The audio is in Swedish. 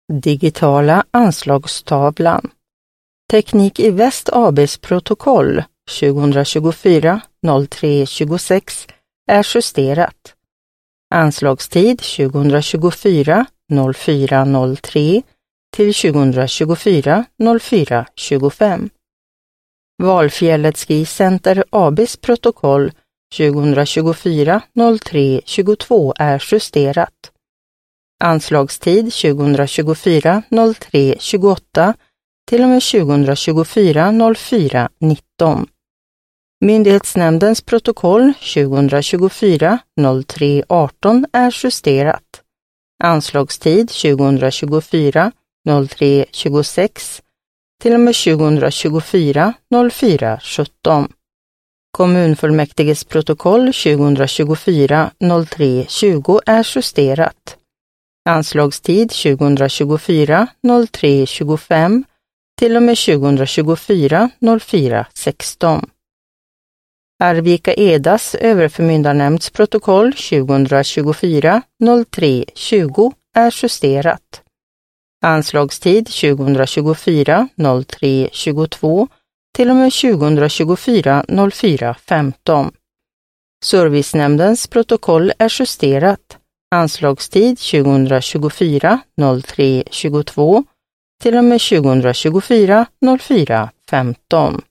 Digitala anslagstavlan. Teknik i Väst AB:s protokoll 2024-03-26 är justerat. Anslagstid 2024-04-03 till 2024-04-25. Valfjället Ski Center AB:s protokoll 2024-03-22 är justerat. Anslagstid 2024-03-28 till och med 2024-04-19. Myndighetsnämndens protokoll 2024-03-18 är justerat. Anslagstid 2024-03-26 till och med 2024-04-17. Kommunfullmäktiges protokoll 2024-03-20 är justerat. Anslagstid 2024-03-25 till och med 2024-04-16. Arvika Edas överförmyndarnämnds protokoll 2024-03-20 är justerat. Anslagstid 2024-03-22 till och med 2024-04-15. Servicenämndens protokoll är justerat. Anslagstid 2024-03-22 till och med 2024-04-15.